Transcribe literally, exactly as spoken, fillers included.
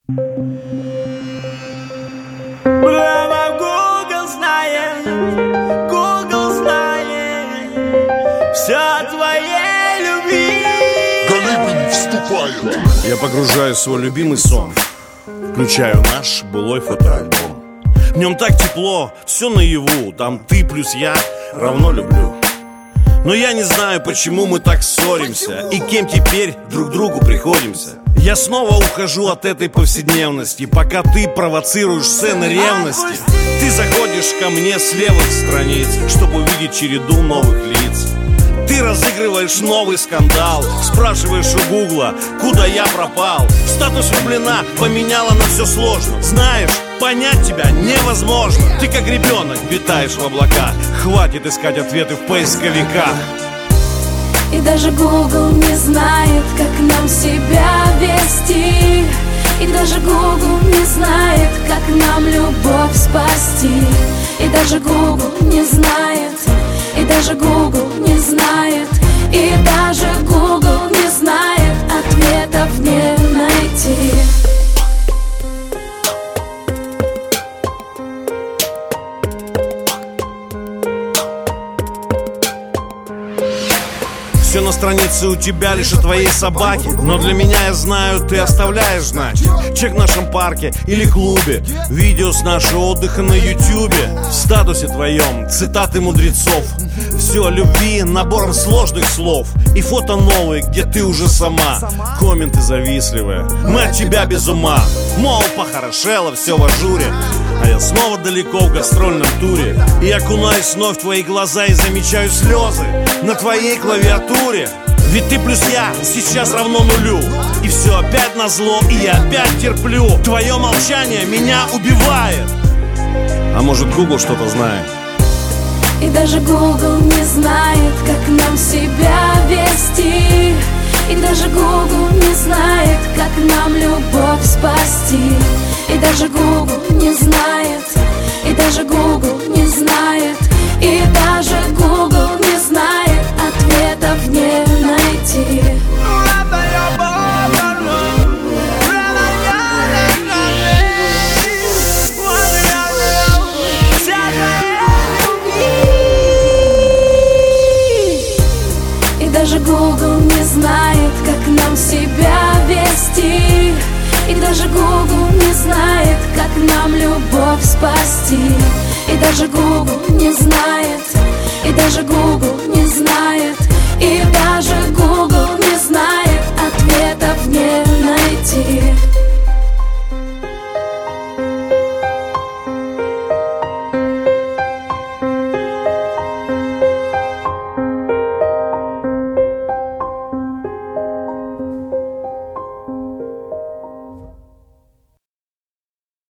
Прямо Google знает, Google знает все о твоей любви. Галибин вступает. Я погружаюсь в свой любимый сон, включаю наш былой фотоальбом. В нем так тепло, все наяву. Там ты плюс я равно люблю. Но я не знаю, почему мы так ссоримся и кем теперь друг другу приходимся. Я снова ухожу от этой повседневности, пока ты провоцируешь сцены ревности. Ты заходишь ко мне с левых страниц, чтобы увидеть череду новых лиц. Ты разыгрываешь новый скандал, спрашиваешь у Гугла, куда я пропал. Статус влюблена поменяла на все сложно. Знаешь, понять тебя невозможно. Ты как ребенок витаешь в облаках. Хватит искать ответы в поисковиках. И даже Google не знает, как нам себя вести. И даже Google не знает, как нам любовь спасти. И даже Google не знает, и даже Google не знает, и даже Google не знает, ответов не найти. Все на странице у тебя лишь о твоей собаке. Но для меня, я знаю, ты оставляешь знать. Чек в нашем парке или клубе, видео с нашего отдыха на ютюбе. В статусе твоем цитаты мудрецов. Все о любви набором сложных слов. И фото новые, где ты уже сама. Комменты завистливые, мы от тебя без ума. Мол, похорошело, все в ажуре. А я снова далеко в гастрольном туре. И окунаюсь вновь в твои глаза и замечаю слезы на твоей клавиатуре. Ведь ты плюс я сейчас равно нулю. И все опять назло, и я опять терплю. Твое молчание меня убивает. А может, Google что-то знает? И даже Google не знает, как нам себя вести. И даже Google не знает, как нам любовь спасти. И даже Google не знает, и даже Google не знает, и даже Google не знает, ответов не найти. И даже Google не знает, как нам себя вести. И даже Google не знает, как нам любовь спасти. И даже Google не знает, и даже Google не знает, и даже Google не знает, ответов не найти.